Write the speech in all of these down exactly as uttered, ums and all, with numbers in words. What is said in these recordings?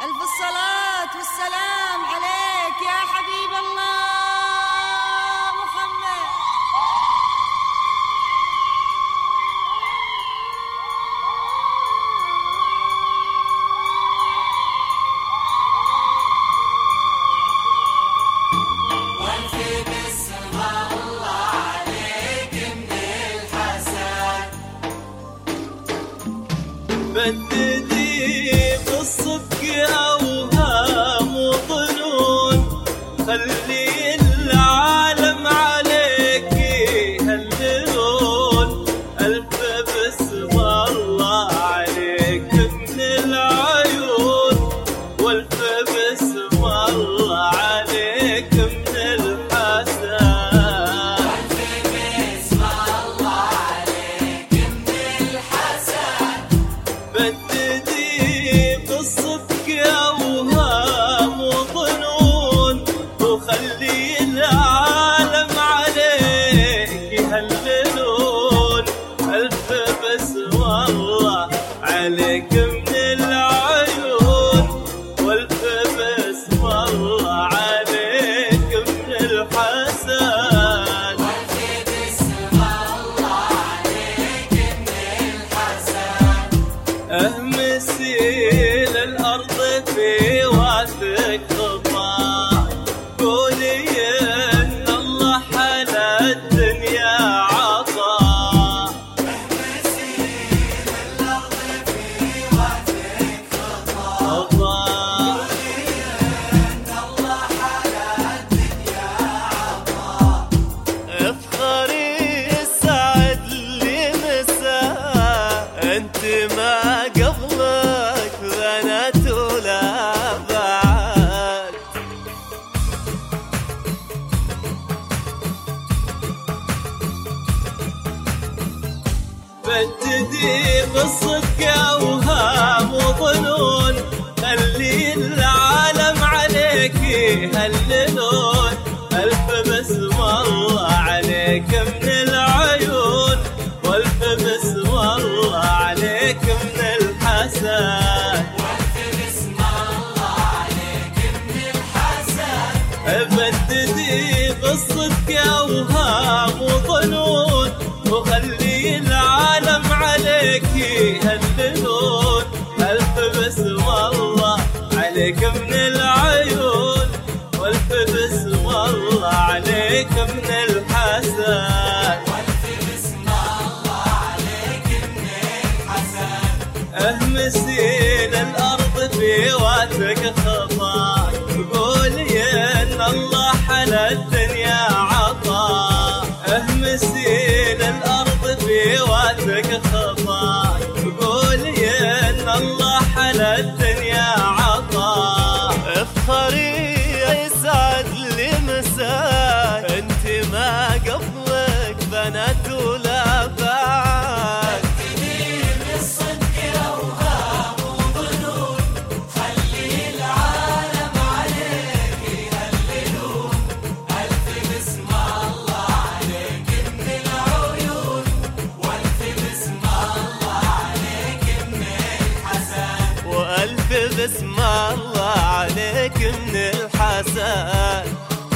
ألف الصلاة والسلام عليك يا حبيب الله محمد. والف بسم الله عليك من الحسن. بددي بالصدق أوهام وظنون، خلي العالم عليك يهللون. ألف بسم الله عليك من العيون، والف بسم الله عليك من الحسن. والف بسم الله عليك من الحسن. بددي بالصدق أوهام وظنون، وخلي العالم عليك يهللون. ألف بسم الله عليك من العيون، والف بسم الله عليك من الحسن. والف بسم الله عليك من الحسن. أهمسي للأرض في وثق خطاك، قولي إن الله حلا الدنيا عطا. اهمسي للأرض في وثق خطاك، عطا. قولي إن الله حلا الدنيا عطا. افخري السعد اللي مساه، انت ما قبلك بنات ولا بعد. بددي بالصدق أوهام وظنون، خلي العالم عليك يهللون. ألف بسم الله عليك من العيون، والف بسم الله عليك من الحسن. والف بسم الله عليك من الحسن. بددي بالصدق أوهام وظنون، وخلي العالم عليك يهللون. ألف بسم الله عليك من العيون، والف بسم الله عليك من الحسن. والف بسم الله عليك من الحسن. أهمسي للأرض في وثق خطاك، قولي إن الله حلا الدنيا عطا. أهمسي للأرض في وثق خطاك، قولي إن الله حلا الدنيا عطا. افخري يسعد لمساك، انت ما قبلك بنات ولا بعد. بددي بالصدق أوهام وظنون، خلي العالم عليك يهللون. ألف بسم الله عليك من العيون، والف بسم الله عليك من الحسن. وألف بسم الله عليك من الحسن.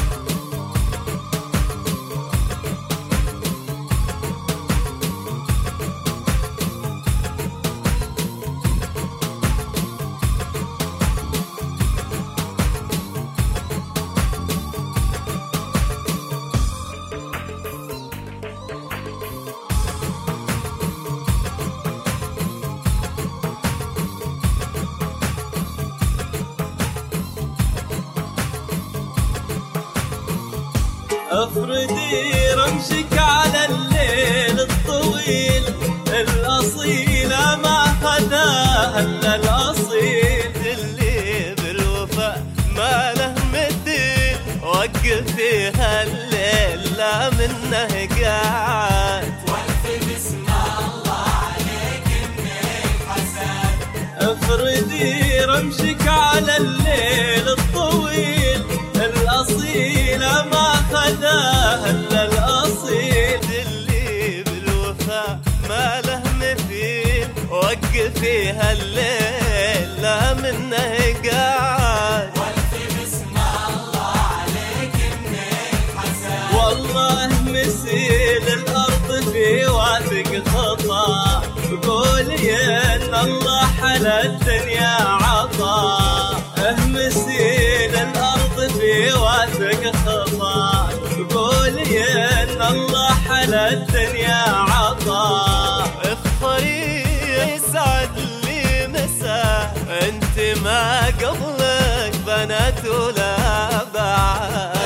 افردي رمشك على الليل الطويل، الأصيلة ما خداها إلا الأصيل. اللي بالوفاء ما له مثيل، وقفيها الليل لا منه قاعد. والف بسم الله عليك من الحسن. افردي رمشك على الليل الطويل، الأصيلة ما خداها إلا الأصيل. اللي بالوفاء ما له مثيل، وقفيها الليل إلا منه قاعد. والف بسم الله عليك منك حسن. والله مسيل الأرض في واثق خطا، قولي إن الله حلا الدنيا عطا. مسيل الأرض في واثق خطا، قولي إن الله حلا الدنيا عطا. اخطري يسعد لي مسا، انت ما قبلك بنات ولا بعد.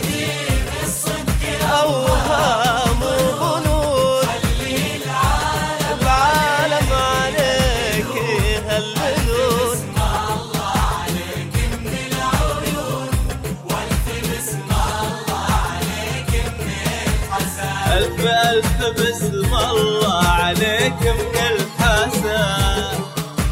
أوهام وظنون خلي العالم العالم عليك يهللون. بسم الله عليك من العيون. والف بسم الله عليك منك حسن. ألف ألف بسم الله عليك من الحسن.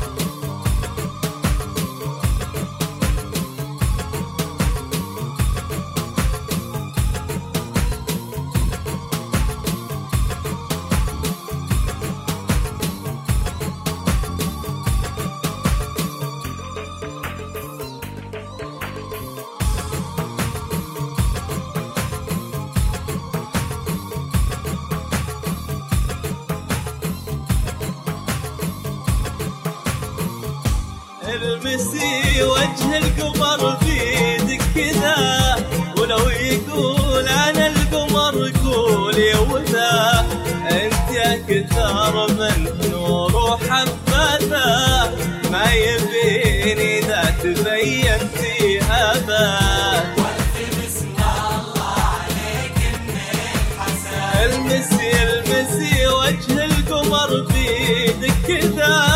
المسي وجه القمر بيدك كذا، ولو يقول انا القمر قولي وذا. انت اكثر من نور وحبذا، ما يبيني اذا تبينتي ابد. والف بسم الله عليك منك حسن. المسي المسي وجه القمر بيدك كذا،